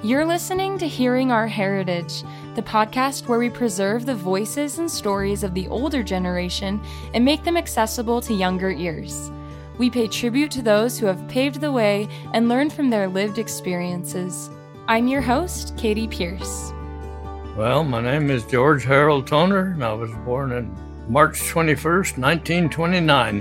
You're listening to Hearing Our Heritage, the podcast where we preserve the voices and stories of the older generation and make them accessible to younger ears. We pay tribute to those who have paved the way and learned from their lived experiences. I'm your host, Katie Pierce. Well, my name is George Harold Toner, and I was born on March 21st, 1929.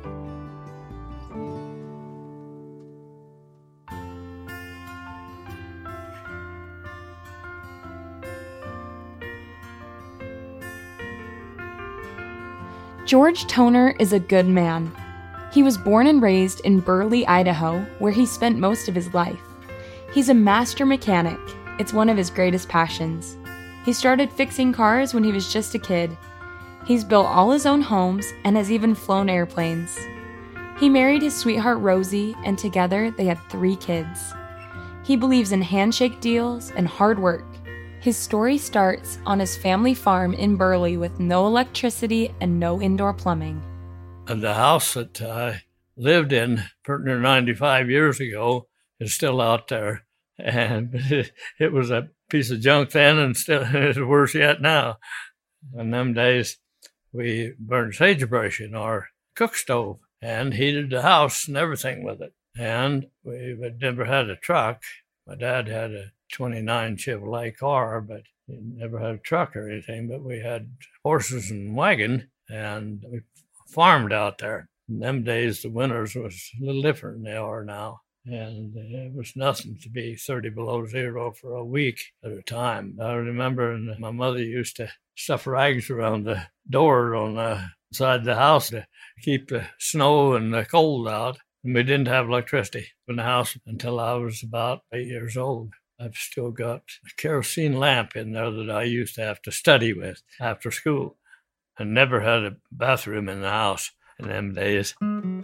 George Toner is a good man. He was born and raised in Burley, Idaho, where he spent most of his life. He's a master mechanic. It's one of his greatest passions. He started fixing cars when he was just a kid. He's built all his own homes and has even flown airplanes. He married his sweetheart Rosie, and together they had 3 kids. He believes in handshake deals and hard work. His story starts on his family farm in Burley with no electricity and no indoor plumbing. And the house that I lived in near 95 years ago is still out there. And it was a piece of junk then, and still it's worse yet now. In them days, we burned sagebrush in our cook stove and heated the house and everything with it. And we never had a truck. My dad had a 29 Chevrolet car, but he never had a truck or anything. But we had horses and wagon, and we farmed out there. In them days, the winters was a little different than they are now. And it was nothing to be 30 below zero for a week at a time. I remember my mother used to stuff rags around the door on the side of the house to keep the snow and the cold out. And we didn't have electricity in the house until I was about 8 years old. I've still got a kerosene lamp in there that I used to have to study with after school. I never had a bathroom in the house in them days.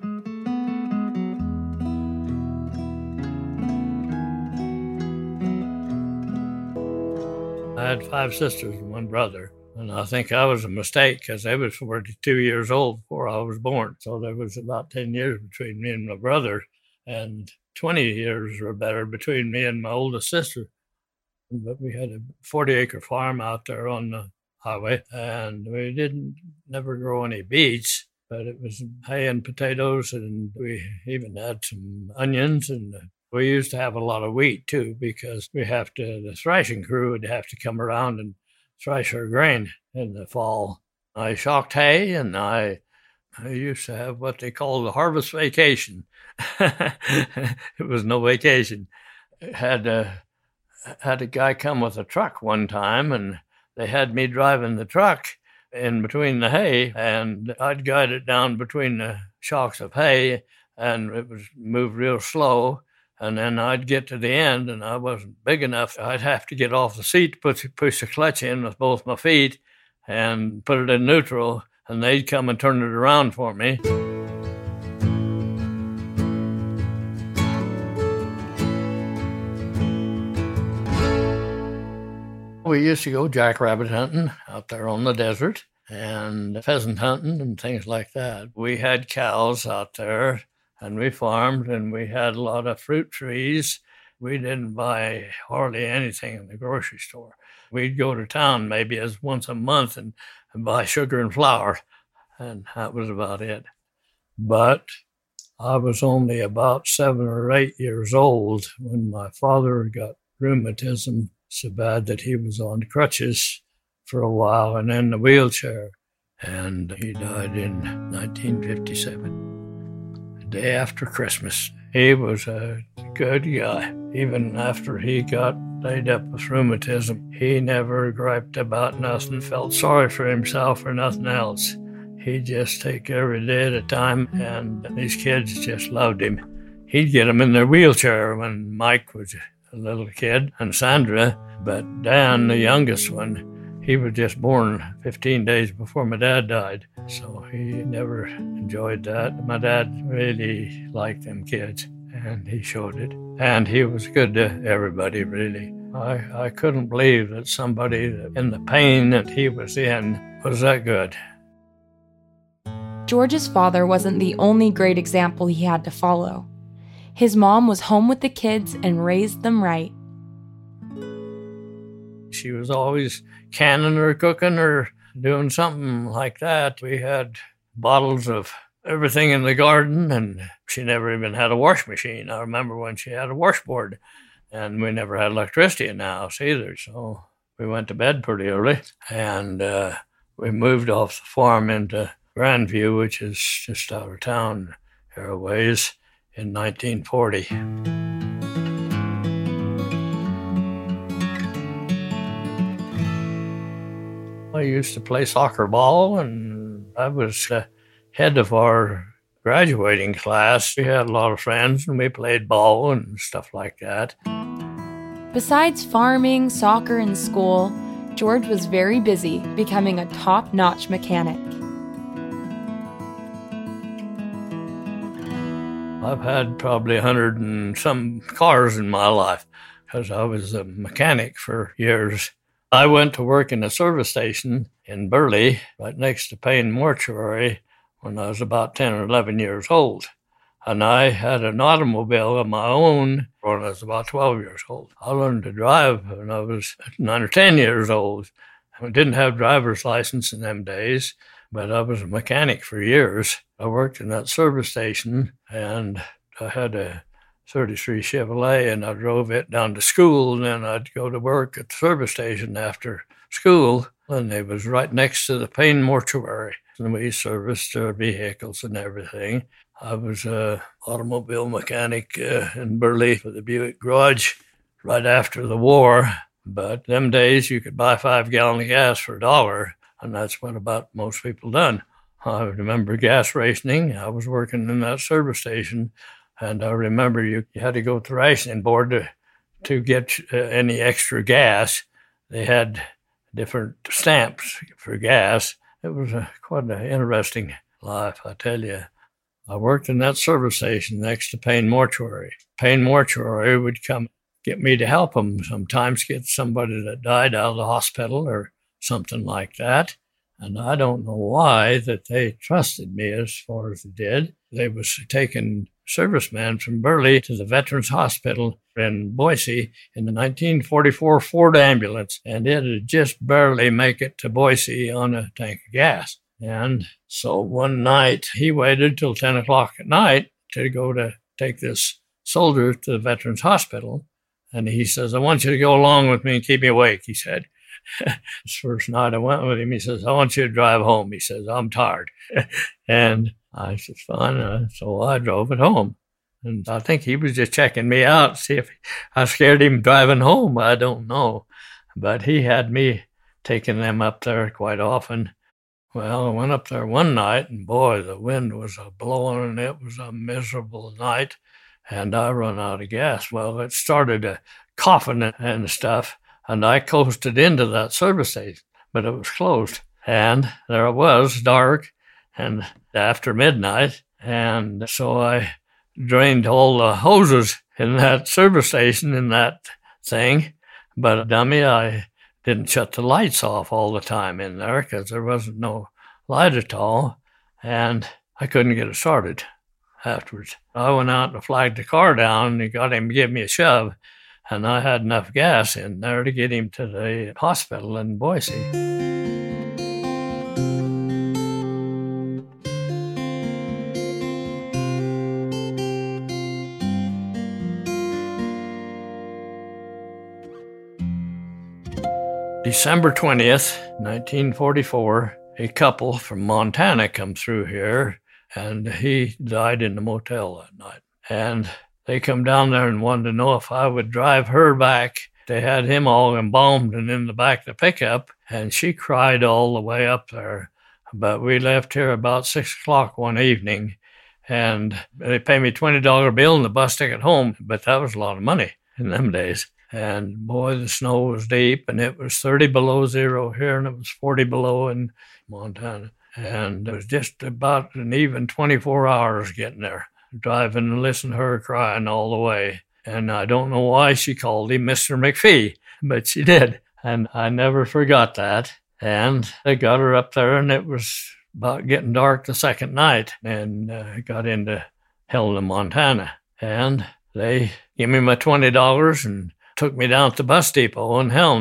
I had 5 sisters and 1 brother, and I think I was a mistake because they was 42 years old before I was born. So there was about 10 years between me and my brother, and 20 years or better between me and my oldest sister. But we had a 40-acre farm out there on the highway, and we never grow any beets, but it was hay and potatoes, and we even had some onions, and we used to have a lot of wheat too, because the thrashing crew would have to come around and thrash our grain in the fall. I shocked hay, and I used to have what they call the harvest vacation. It was no vacation. Had a guy come with a truck one time, and they had me driving the truck in between the hay, and I'd guide it down between the shocks of hay, and it was moved real slow. And then I'd get to the end, and I wasn't big enough. I'd have to get off the seat, push the clutch in with both my feet, and put it in neutral, and they'd come and turn it around for me. We used to go jackrabbit hunting out there on the desert, and pheasant hunting and things like that. We had cows out there, and we farmed, and we had a lot of fruit trees. We didn't buy hardly anything in the grocery store. We'd go to town maybe as once a month and buy sugar and flour, and that was about it. But I was only about 7 or 8 years old when my father got rheumatism so bad that he was on crutches for a while and in the wheelchair, and he died in 1957, the day after Christmas. He was a good guy. Even after he got laid up with rheumatism, he never griped about nothing, felt sorry for himself or nothing else. He'd just take every day at a time, and these kids just loved him. He'd get them in their wheelchair when Mike was a little kid, and Sandra, but Dan, the youngest one, he was just born 15 days before my dad died, so he never enjoyed that. My dad really liked them kids, and he showed it. And he was good to everybody, really. I couldn't believe that somebody in the pain that he was in was that good. George's father wasn't the only great example he had to follow. His mom was home with the kids and raised them right. She was always canning or cooking or doing something like that. We had bottles of everything in the garden, and she never even had a wash machine. I remember when she had a washboard, and we never had electricity in the house either. So we went to bed pretty early, and we moved off the farm into Grandview, which is just out of town here a ways, in 1940. I used to play soccer ball, and I was head of our graduating class. We had a lot of friends, and we played ball and stuff like that. Besides farming, soccer, and school, George was very busy becoming a top-notch mechanic. I've had probably 100 and some cars in my life because I was a mechanic for years. I went to work in a service station in Burley, right next to Payne Mortuary, when I was about 10 or 11 years old. And I had an automobile of my own when I was about 12 years old. I learned to drive when I was 9 or 10 years old. I didn't have driver's license in them days, but I was a mechanic for years. I worked in that service station, and I had a 33 Chevrolet, and I drove it down to school, and then I'd go to work at the service station after school, and it was right next to the Payne Mortuary, and we serviced their vehicles and everything. I was an automobile mechanic in Burley for the Buick Garage right after the war, but them days you could buy 5 gallons of gas for $1, and that's what about most people done. I remember gas rationing. I was working in that service station, and I remember you had to go to the rationing board to get any extra gas. They had different stamps for gas. It was quite an interesting life, I tell you. I worked in that service station next to Payne Mortuary. Payne Mortuary would come get me to help them sometimes get somebody that died out of the hospital or something like that. And I don't know why that they trusted me as far as they did. They was taking servicemen from Burley to the Veterans Hospital in Boise in the 1944 Ford ambulance, and it had just barely make it to Boise on a tank of gas. And so one night he waited till 10 o'clock at night to go to take this soldier to the Veterans Hospital. And he says, I want you to go along with me and keep me awake, he said. His first night I went with him, he says, I want you to drive home. He says, I'm tired. And I said, fine. So I drove it home. And I think he was just checking me out, see if I scared him driving home. I don't know. But he had me taking them up there quite often. Well, I went up there one night, and boy, the wind was blowing, and it was a miserable night. And I run out of gas. Well, it started coughing and stuff. And I coasted into that service station, but it was closed. And there it was, dark, and after midnight. And so I drained all the hoses in that service station in that thing. But dummy, I didn't shut the lights off all the time in there because there wasn't no light at all. And I couldn't get it started afterwards. I went out and flagged the car down, and he got him to give me a shove. And I had enough gas in there to get him to the hospital in Boise. December 20th, 1944, a couple from Montana come through here, and he died in the motel that night. And they come down there and wanted to know if I would drive her back. They had him all embalmed and in the back of the pickup, and she cried all the way up there. But we left here about 6 o'clock one evening, and they paid me a $20 bill and the bus ticket home, but that was a lot of money in them days. And boy, the snow was deep, and it was 30 below zero here, and it was 40 below in Montana. And it was just about an even 24 hours getting there, driving and listening to her crying all the way. And I don't know why she called him Mr. McPhee, but she did. And I never forgot that. And they got her up there, and it was about getting dark the second night, and got into Helena, Montana. And they gave me my $20 and took me down to the bus depot in Helena.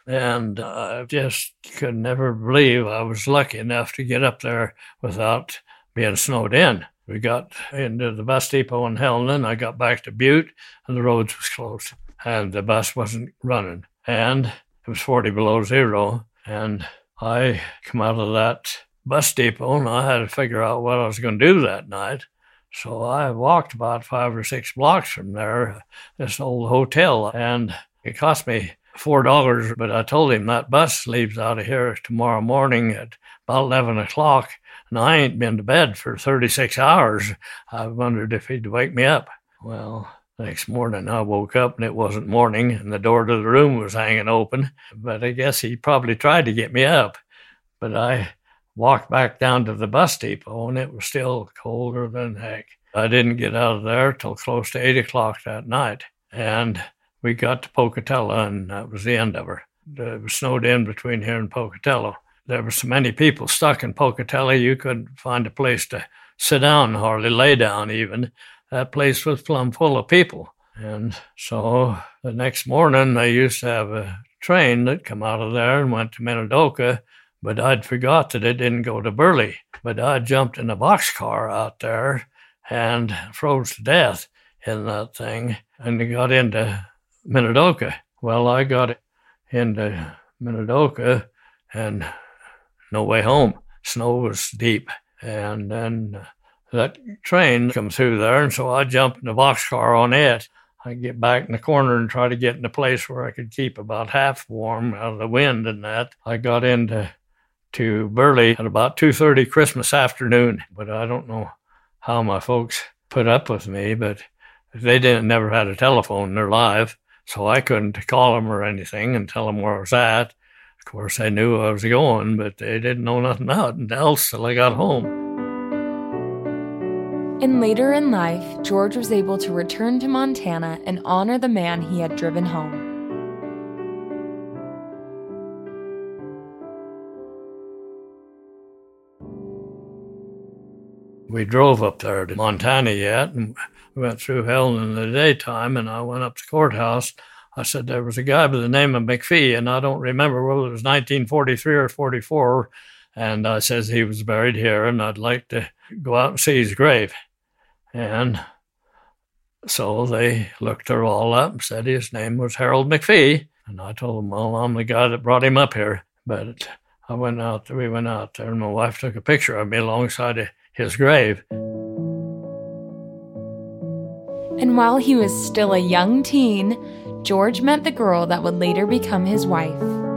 And I just could never believe I was lucky enough to get up there without being snowed in. We got into the bus depot in Helena. I got back to Butte, and the roads was closed, and the bus wasn't running. And it was 40 below zero, and I come out of that bus depot, and I had to figure out what I was going to do that night. So I walked about 5 or 6 blocks from there, this old hotel, and it cost me $4, but I told him that bus leaves out of here tomorrow morning at about 11 o'clock, and I ain't been to bed for 36 hours. I wondered if he'd wake me up. Well, the next morning I woke up and it wasn't morning, and the door to the room was hanging open, but I guess he probably tried to get me up. But I walked back down to the bus depot, and it was still colder than heck. I didn't get out of there till close to 8 o'clock that night, and we got to Pocatello, and that was the end of her. It was snowed in between here and Pocatello. There were so many people stuck in Pocatello, you couldn't find a place to sit down, hardly lay down even. That place was plumb full of people. And so the next morning, they used to have a train that come out of there and went to Minidoka, but I'd forgot that it didn't go to Burley. But I jumped in a boxcar out there and froze to death in that thing, and got into Minidoka. Well, I got into Minidoka and no way home. Snow was deep. And then that train come through there, and so I jumped in the boxcar on it. I get back in the corner and try to get in a place where I could keep about half warm out of the wind and that. I got into Burley at about 2:30 Christmas afternoon, but I don't know how my folks put up with me, but they never had a telephone in their life. So I couldn't call them or anything and tell them where I was at. Of course, they knew I was going, but they didn't know nothing else till I got home. And later in life, George was able to return to Montana and honor the man he had driven home. We drove up there to Montana yet, and we went through Helena in the daytime, and I went up to the courthouse. I said there was a guy by the name of McPhee, and I don't remember whether it was 1943 or 44, and I says he was buried here, and I'd like to go out and see his grave. And so they looked her all up and said his name was Harold McPhee, and I told them, well, I'm the guy that brought him up here. But we went out there, and my wife took a picture of me alongside of his grave. And while he was still a young teen, George met the girl that would later become his wife.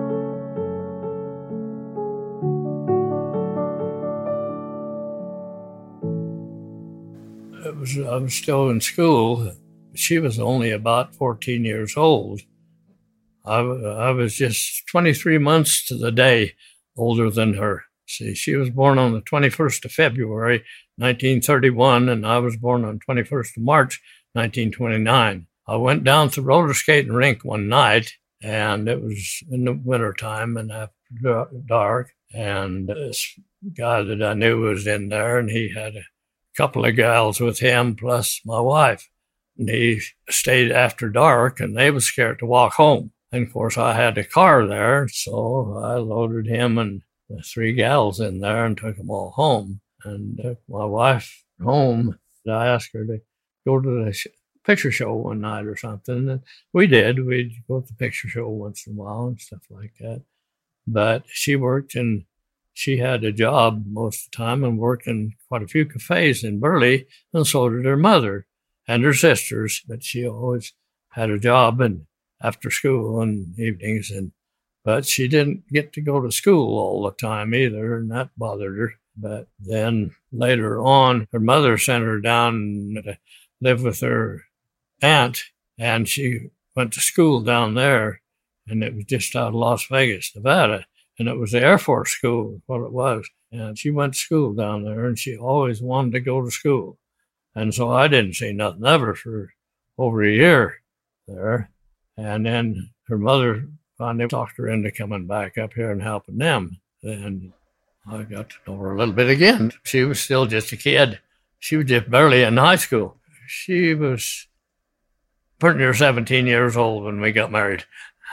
I was still in school. She was only about 14 years old. I was just 23 months to the day older than her. See, she was born on the 21st of February, 1931, and I was born on 21st of March, 1929. I went down to the roller skating rink one night, and it was in the wintertime and after dark, and this guy that I knew was in there, and he had a couple of gals with him, plus my wife. And he stayed after dark, and they was scared to walk home. And, of course, I had a car there, so I loaded him and the 3 gals in there and took them all home. And took my wife home. I asked her to go to the picture show one night or something. And we did. We'd go to the picture show once in a while and stuff like that. But she worked and she had a job most of the time and worked in quite a few cafes in Burley, and so did her mother and her sisters. But she always had a job and after school and evenings, but she didn't get to go to school all the time either, and that bothered her. But then later on, her mother sent her down to live with her aunt, and she went to school down there, and it was just out of Las Vegas, Nevada, and it was the Air Force School, what it was. And she went to school down there, and she always wanted to go to school. And so I didn't see nothing of her for over a year there. And then her mother finally talked her into coming back up here and helping them. And I got to know her a little bit again. She was still just a kid. She was just barely in high school. She was pretty near 17 years old when we got married.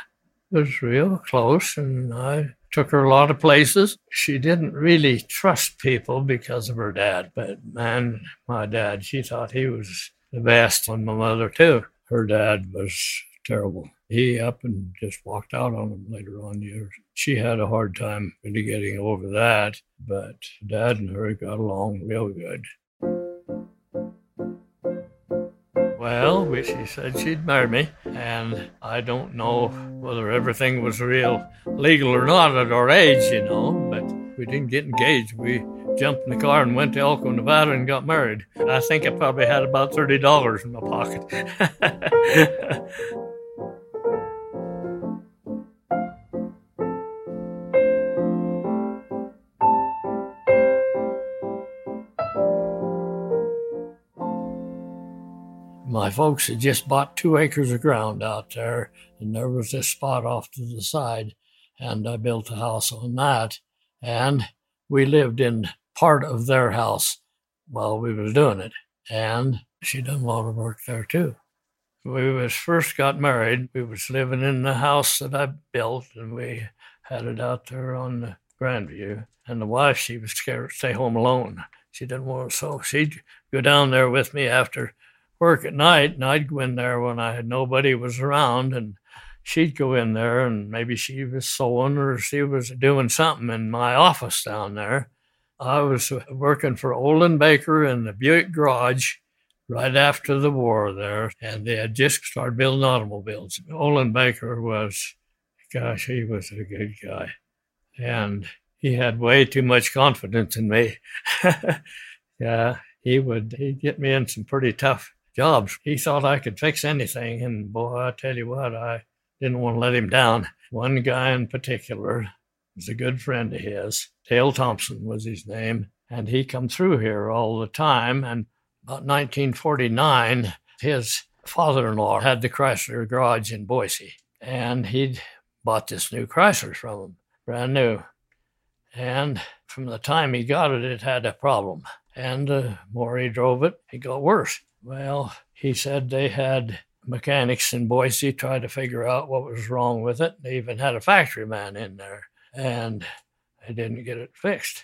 was real close, and I took her a lot of places. She didn't really trust people because of her dad, but man, my dad, she thought he was the best. And my mother, too. Her dad was terrible. He up and just walked out on him later on years. She had a hard time really getting over that, but Dad and her got along real good. Well, she said she'd marry me, and I don't know whether everything was real legal or not at our age, but we didn't get engaged. We jumped in the car and went to Elko, Nevada and got married. I think I probably had about $30 in my pocket. My folks had just bought 2 acres of ground out there, and there was this spot off to the side, and I built a house on that, and we lived in part of their house while we was doing it, and she done a lot of work there too. We was first got married. We was living in the house that I built, and we had it out there on the Grandview, and the wife, she was scared to stay home alone. She didn't want to, so she'd go down there with me after work at night, and I'd go in there when I had nobody was around, and she'd go in there, and maybe she was sewing or she was doing something in my office down there. I was working for Olin Baker in the Buick garage right after the war there, and they had just started building automobiles. Olin Baker was, gosh, he was a good guy, and he had way too much confidence in me. Yeah, he'd get me in some pretty tough jobs. He thought I could fix anything, and boy, I tell you what, I didn't want to let him down. One guy in particular was a good friend of his. Dale Thompson was his name, and he come through here all the time. And about 1949, his father-in-law had the Chrysler garage in Boise, and he'd bought this new Chrysler from him, brand new. And from the time he got it, it had a problem. And the more he drove it, it got worse. Well, he said they had mechanics in Boise try to figure out what was wrong with it. They even had a factory man in there, and they didn't get it fixed.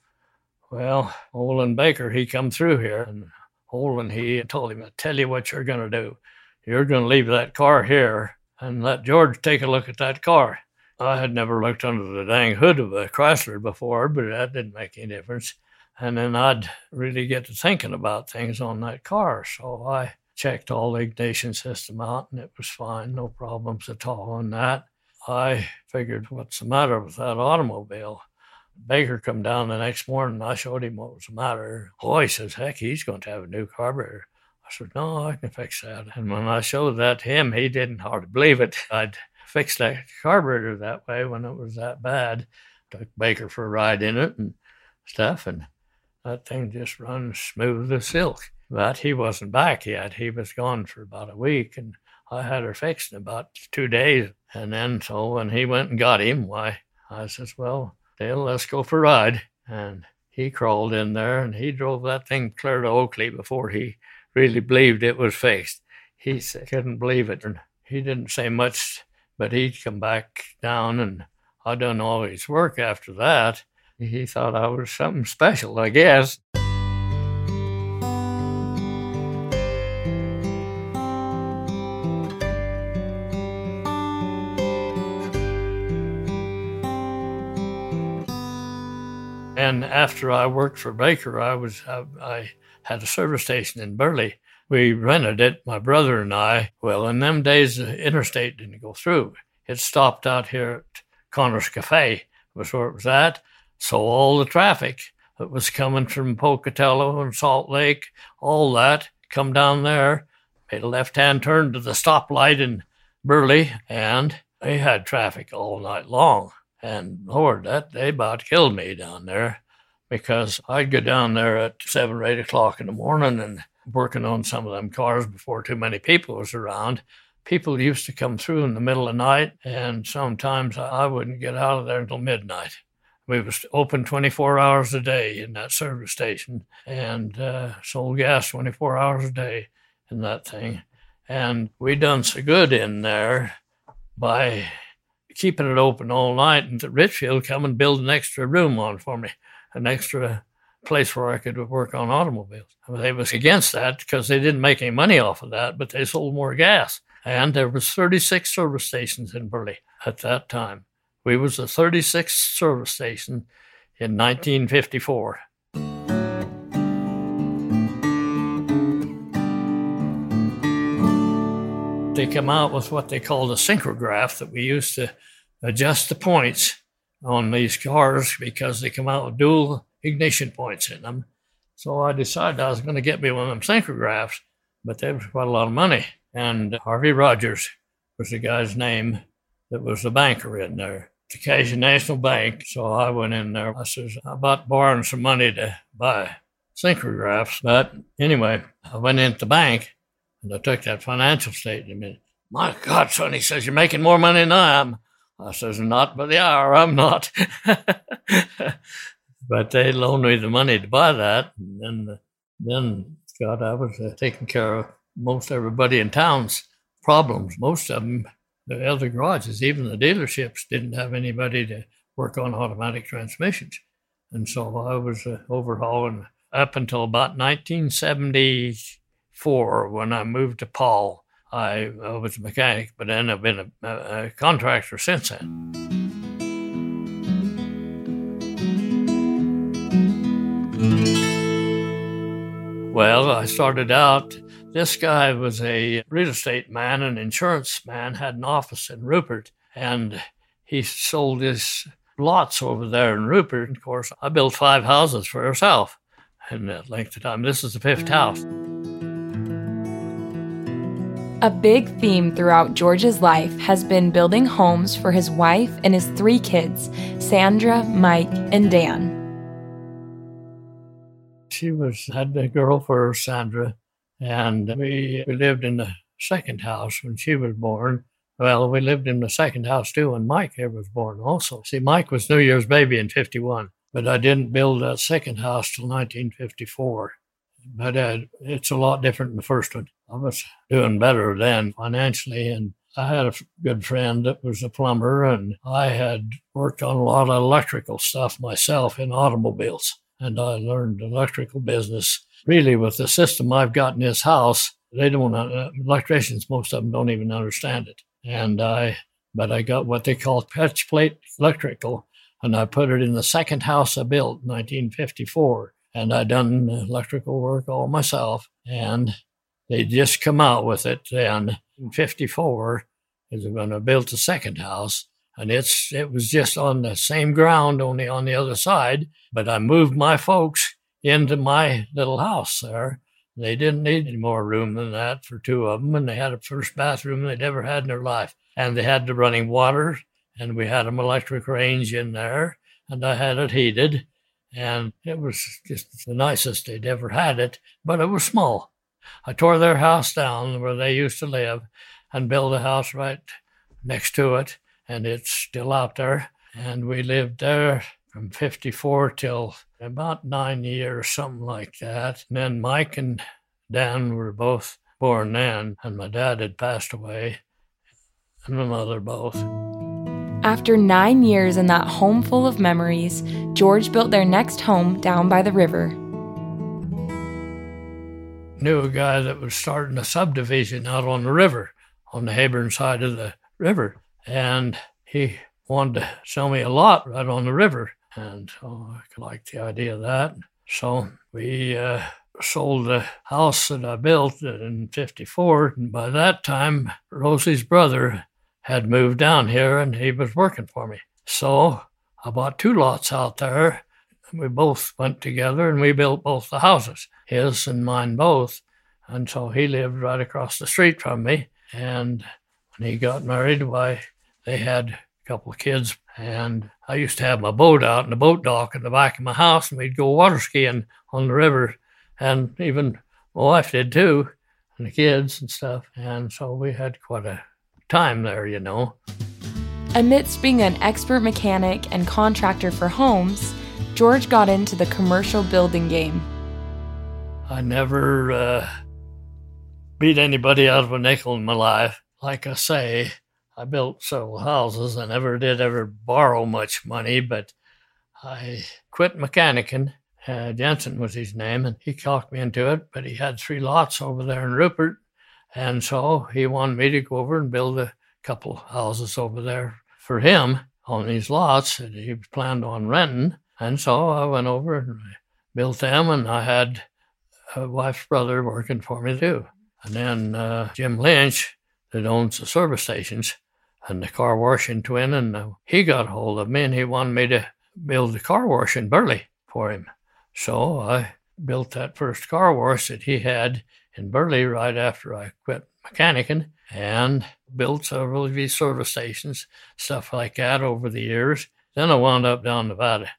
Well, Olin Baker, he come through here, and Olin, he told him, I tell you what you're going to do. You're going to leave that car here and let George take a look at that car. I had never looked under the dang hood of a Chrysler before, but that didn't make any difference. And then I'd really get to thinking about things on that car. So I checked all the ignition system out, and it was fine, no problems at all on that. I figured, what's the matter with that automobile? Baker come down the next morning, and I showed him what was the matter. Oh, he says, heck, he's going to have a new carburetor. I said, no, I can fix that. And when I showed that to him, he didn't hardly believe it. I'd fixed that carburetor that way when it was that bad. Took Baker for a ride in it and stuff, and that thing just runs smooth as silk. But he wasn't back yet. He was gone for about a week, and I had her fixed in about 2 days. And then, so when he went and got him, why, I says, well, Dale, let's go for a ride. And he crawled in there, and he drove that thing clear to Oakley before he really believed it was fixed. He couldn't believe it. And he didn't say much, but he'd come back down, and I done all his work after that. He thought I was something special, I guess. And after I worked for Baker, I had a service station in Burley. We rented it, my brother and I. Well, in them days, the interstate didn't go through. It stopped out here at Connor's Cafe, was where it was at. So all the traffic that was coming from Pocatello and Salt Lake, all that, come down there, made a left-hand turn to the stoplight in Burley, and they had traffic all night long. And Lord, they about killed me down there, because I'd go down there at 7 or 8 o'clock in the morning and working on some of them cars before too many people was around. People used to come through in the middle of the night, and sometimes I wouldn't get out of there until midnight. We was open 24 hours a day in that service station, and sold gas 24 hours a day in that thing. And we done so good in there by keeping it open all night, and Richfield come and build an extra room on for me, an extra place where I could work on automobiles. They was against that because they didn't make any money off of that, but they sold more gas. And there was 36 service stations in Burley at that time. We was the 36th service station in 1954. They come out with what they called a synchrograph that we used to adjust the points on these cars because they come out with dual ignition points in them. So I decided I was going to get me one of them synchrographs, but they was quite a lot of money. And Harvey Rogers was the guy's name that was the banker in there, the Cajun National Bank. So I went in there. I says, how about borrowing some money to buy synchrographs? But anyway, I went into the bank and I took that financial statement. My God, son, he says, you're making more money than I am. I says, not by the hour, I'm not. But they loaned me the money to buy that. And then God, I was taking care of most everybody in town's problems. Most of them, the other garages, even the dealerships, didn't have anybody to work on automatic transmissions. And so I was overhauling up until about 1974 when I moved to Paul. I was a mechanic, but then I've been a contractor since then. Well, I started out, this guy was a real estate man, an insurance man, had an office in Rupert, and he sold his lots over there in Rupert. Of course, I built 5 houses for herself in that length of time. This is the 5th house. A big theme throughout George's life has been building homes for his wife and his 3 kids, Sandra, Mike, and Dan. She had a girl for Sandra, and we lived in the 2nd house when she was born. Well, we lived in the 2nd house too when Mike here was born also. See, Mike was New Year's baby in 51, but I didn't build that 2nd house till 1954. But it's a lot different than the first one. I was doing better then financially, and I had a good friend that was a plumber, and I had worked on a lot of electrical stuff myself in automobiles. And I learned electrical business. Really, with the system I've got in this house, they don't, electricians, most of them don't even understand it. But I got what they call touch plate electrical, and I put it in the 2nd house I built in 1954. And I done electrical work all myself, and they just come out with it then in 54 is when I built the 2nd house. And it was just on the same ground, only on the other side. But I moved my folks into my little house there. They didn't need any more room than that for 2 of them. And they had a first bathroom they'd ever had in their life. And they had the running water. And we had an electric range in there. And I had it heated. And it was just the nicest they'd ever had it. But it was small. I tore their house down where they used to live and built a house right next to it. And it's still out there. And we lived there from 54 till about 9 years, something like that. And then Mike and Dan were both born then, and my dad had passed away, and my mother both. After 9 years in that home full of memories, George built their next home down by the river. Knew a guy that was starting a subdivision out on the river, on the Hayburn side of the river. And he wanted to sell me a lot right on the river. And so I liked the idea of that. So we sold the house that I built in 54. And by that time, Rosie's brother had moved down here and he was working for me. So I bought 2 lots out there. We both went together and we built both the houses, his and mine both. And so he lived right across the street from me. And when he got married, they had a couple of kids, and I used to have my boat out in the boat dock in the back of my house, and we'd go water skiing on the river, and even my wife did too, and the kids and stuff, and so we had quite a time there, you know. Amidst being an expert mechanic and contractor for homes, George got into the commercial building game. I never beat anybody out of a nickel in my life. Like I say, I built several houses. I never did ever borrow much money, but I quit mechanicking. Jensen was his name, and he talked me into it, but he had 3 lots over there in Rupert, and so he wanted me to go over and build a couple houses over there for him on these lots that he planned on renting. And so I went over and built them, and I had a wife's brother working for me too. And then Jim Lynch, that owns the service stations and the car wash in Twin, and he got a hold of me and he wanted me to build the car wash in Burley for him. So I built that first car wash that he had in Burley right after I quit mechanicking, and built several of these service stations, stuff like that over the years. Then I wound up down Nevada.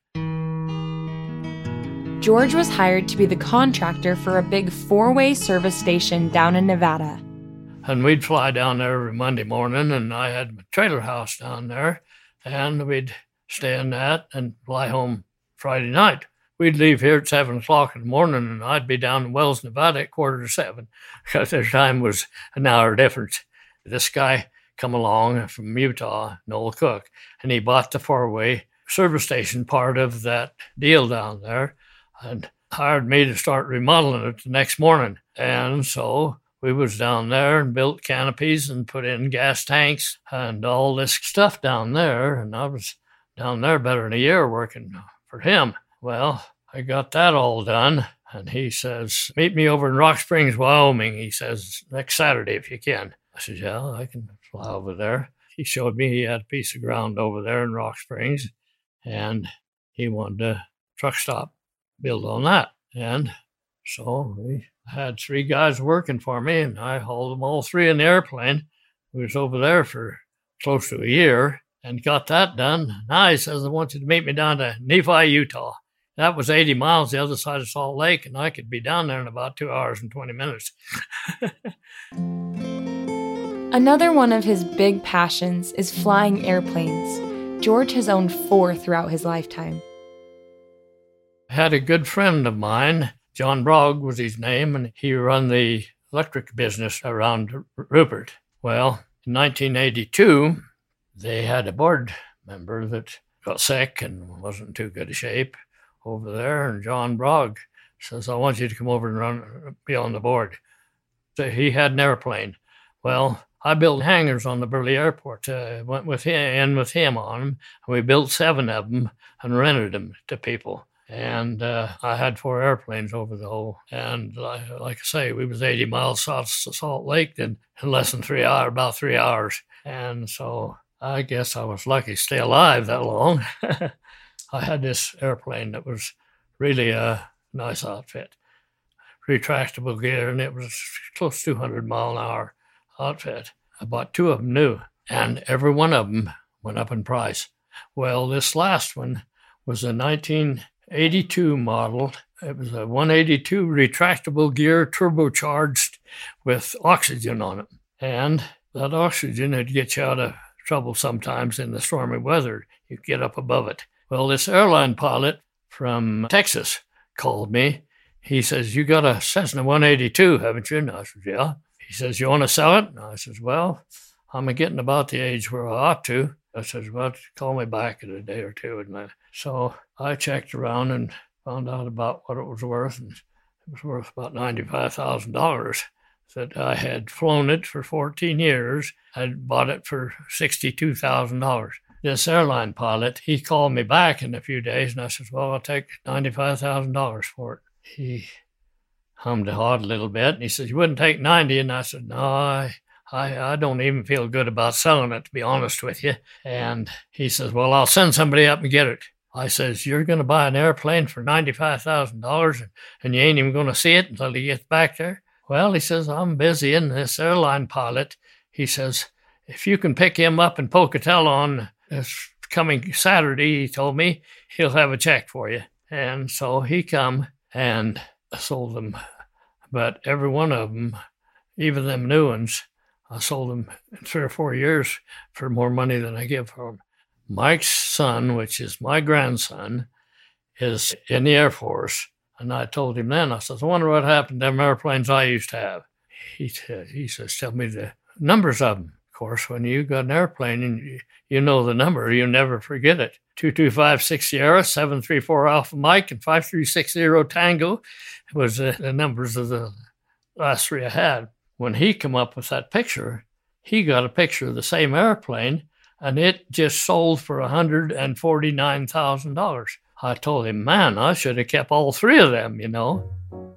George was hired to be the contractor for a big 4-way service station down in Nevada. And we'd fly down there every Monday morning, and I had my trailer house down there, and we'd stay in that and fly home Friday night. We'd leave here at 7 o'clock in the morning, and I'd be down in Wells, Nevada at 6:45, because their time was an hour difference. This guy come along from Utah, Noel Cook, and he bought the 4-way service station part of that deal down there and hired me to start remodeling it the next morning. And so we was down there and built canopies and put in gas tanks and all this stuff down there. And I was down there better than a year working for him. Well, I got that all done. And he says, meet me over in Rock Springs, Wyoming. He says, next Saturday if you can. I said, yeah, I can fly over there. He showed me he had a piece of ground over there in Rock Springs, and he wanted a truck stop build on that. And so we had 3 guys working for me, and I hauled them all 3 in the airplane. We was over there for close to a year and got that done. Now he says, I want you to meet me down to Nephi, Utah. That was 80 miles the other side of Salt Lake, and I could be down there in about 2 hours and 20 minutes. Another one of his big passions is flying airplanes. George has owned 4 throughout his lifetime. I had a good friend of mine, John Brogg was his name, and he run the electric business around Rupert. Well, in 1982, they had a board member that got sick and wasn't in too good a shape over there, and John Brogg says, I want you to come over and be on the board. So he had an airplane. Well, I built hangars on the Burley Airport, went with him on them. We built 7 of them and rented them to people. And I had 4 airplanes over the whole. And like I say, we was 80 miles south of Salt Lake in less than 3 hours, about 3 hours. And so I guess I was lucky to stay alive that long. I had this airplane that was really a nice outfit, retractable gear, and it was close to 200-mile-an-hour outfit. I bought 2 of them new, and every one of them went up in price. Well, this last one was a 1982 model. It was a 182 retractable gear, turbocharged with oxygen on it. And that oxygen would get you out of trouble sometimes in the stormy weather. You'd get up above it. Well, this airline pilot from Texas called me. He says, you got a Cessna 182, haven't you? And I said, yeah. He says, you want to sell it? And I says, well, I'm getting about the age where I ought to. I says, well, call me back in a day or two. And so I checked around and found out about what it was worth. And it was worth about $95,000. That I had flown it for 14 years. I'd bought it for $62,000. This airline pilot, he called me back in a few days, and I said, well, I'll take $95,000 for it. He hummed and hawed a little bit, and he said, you wouldn't take 90? And I said, no, I don't even feel good about selling it, to be honest with you. And he says, well, I'll send somebody up and get it. I says, you're going to buy an airplane for $95,000, and you ain't even going to see it until he gets back there? Well, he says, I'm busy, and this airline pilot, he says, if you can pick him up in Pocatello on this coming Saturday, he told me, he'll have a check for you. And so he come and sold them. But every one of them, even them new ones, I sold them in 3 or 4 years for more money than I give for them. Mike's son, which is my grandson, is in the Air Force. And I told him then, I said, I wonder what happened to them airplanes I used to have. He says, tell me the numbers of them. Of course, when you got an airplane and you know the number, you never forget it. 2256 Sierra, 734 Alpha Mike, and 5360 Tango was the numbers of the last three I had. When he came up with that picture, he got a picture of the same airplane, and it just sold for $149,000. I told him, man, I should have kept all three of them, you know.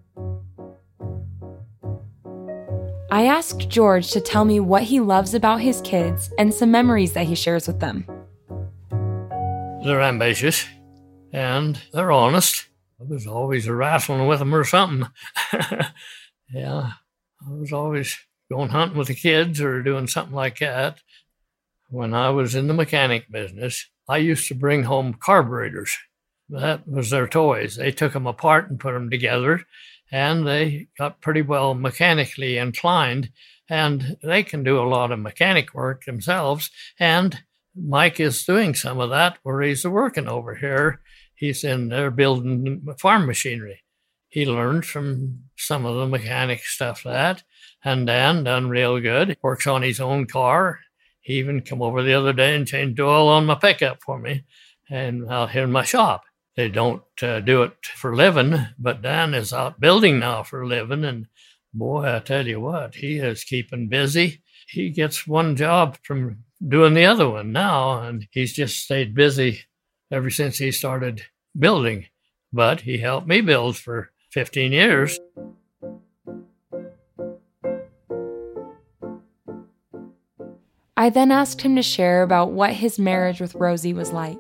I asked George to tell me what he loves about his kids and some memories that he shares with them. They're ambitious, and they're honest. I was always wrestling with them or something. Yeah, I was always going hunting with the kids or doing something like that. When I was in the mechanic business, I used to bring home carburetors. That was their toys. They took them apart and put them together, and they got pretty well mechanically inclined, and they can do a lot of mechanic work themselves. And Mike is doing some of that where he's working over here. He's in there building farm machinery. He learned from some of the mechanic stuff and Dan done real good. Works on his own car. He even come over the other day and changed oil on my pickup for me and out here in my shop. They don't do it for a living, but Dan is out building now for a living. And boy, I tell you what, he is keeping busy. He gets one job from doing the other one now, and he's just stayed busy ever since he started building. But he helped me build for 15 years. I then asked him to share about what his marriage with Rosie was like.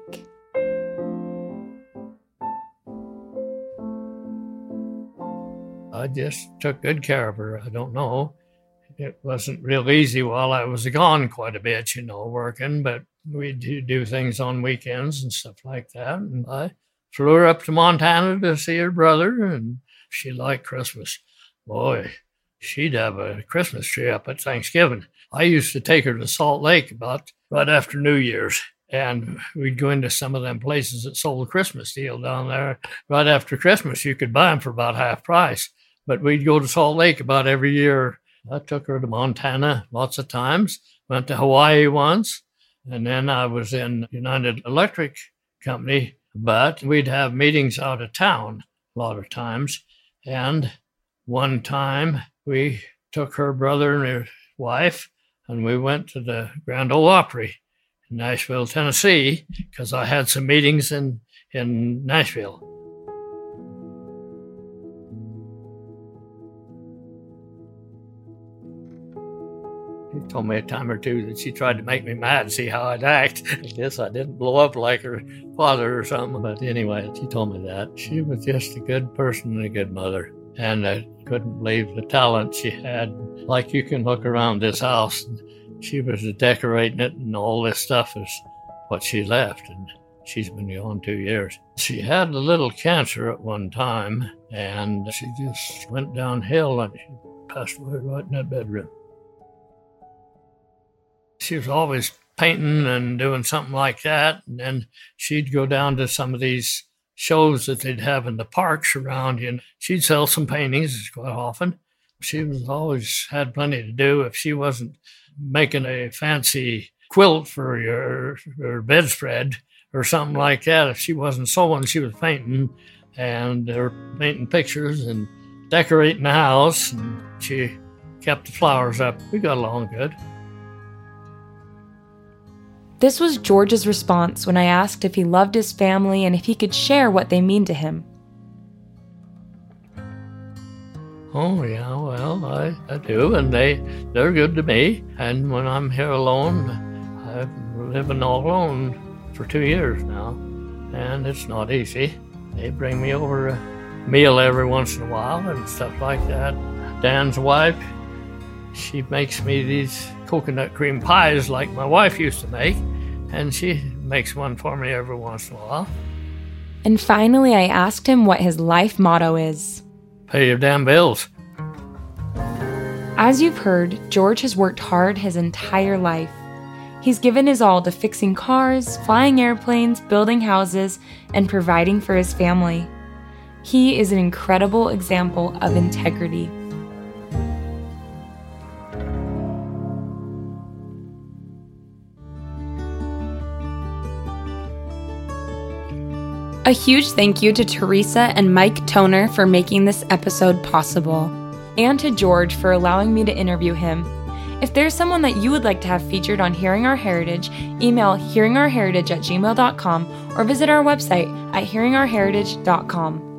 I just took good care of her. I don't know. It wasn't real easy while I was gone quite a bit, you know, working, but we do things on weekends and stuff like that. And I flew her up to Montana to see her brother, and she liked Christmas. Boy, she'd have a Christmas tree up at Thanksgiving. I used to take her to Salt Lake about right after New Year's, and we'd go into some of them places that sold a Christmas deal down there. Right after Christmas, you could buy them for about half price. But we'd go to Salt Lake about every year. I took her to Montana lots of times, went to Hawaii once, and then I was in United Electric Company, but we'd have meetings out of town a lot of times. And one time we took her brother and his wife, and we went to the Grand Ole Opry in Nashville, Tennessee, because I had some meetings in Nashville. She told me a time or two that she tried to make me mad and see how I'd act. I guess I didn't blow up like her father or something. But anyway, she told me that. She was just a good person and a good mother. And I couldn't believe the talent she had. Like, you can look around this house, and she was decorating it, and all this stuff is what she left. And she's been gone 2 years. She had a little cancer at one time, and she just went downhill, and she passed away right in that bedroom. She was always painting and doing something like that. And then she'd go down to some of these shows that they'd have in the parks around you, and she'd sell some paintings quite often. She was always had plenty to do. If she wasn't making a fancy quilt for your bedspread or something like that, if she wasn't sewing, she was painting, and or painting pictures and decorating the house. And she kept the flowers up. We got along good. This was George's response when I asked if he loved his family and if he could share what they mean to him. Oh, yeah, well, I do, and they're good to me. And when I'm here alone, I've been living all alone for 2 years now, and it's not easy. They bring me over a meal every once in a while and stuff like that. Dan's wife, she makes me these coconut cream pies like my wife used to make, and she makes one for me every once in a while. And finally, I asked him what his life motto is. Pay your damn bills. As you've heard, George has worked hard his entire life. He's given his all to fixing cars, flying airplanes, building houses, and providing for his family. He is an incredible example of integrity. A huge thank you to Teresa and Mike Toner for making this episode possible, and to George for allowing me to interview him. If there's someone that you would like to have featured on Hearing Our Heritage, email hearingourheritage@gmail.com or visit our website at hearingourheritage.com.